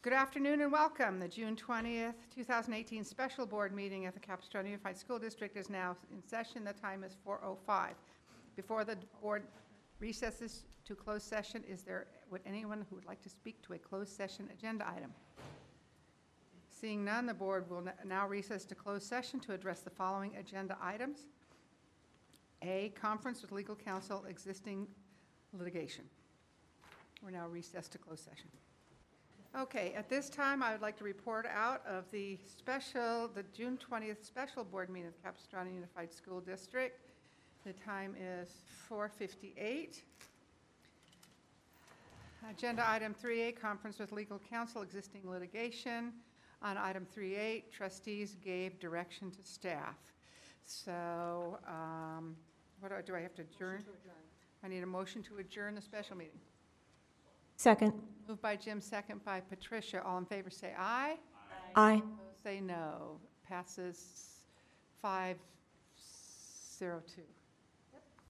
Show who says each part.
Speaker 1: Good afternoon and welcome. The June 20th, 2018 special board meeting at the Capistrano Unified School District is now in session. The time is 4:05. Before the board recesses to closed session, would anyone who would like to speak to a closed session agenda item? Seeing none, the board will now recess to closed session to address the following agenda items. A, conference with legal counsel, existing litigation. We're now recessed to closed session. Okay, at this time, I would like to report out of the June 20th special board meeting of Capistrano Unified School District. The time is 4:58. Agenda item 3A, conference with legal counsel, existing litigation. On item 3A, trustees gave direction to staff. So, do I have to adjourn? I need a motion to adjourn the special meeting.
Speaker 2: Second.
Speaker 1: Moved by Jim, second by Patricia. All in favor say aye.
Speaker 2: Aye.
Speaker 1: Opposed say no. Passes 5-0-2.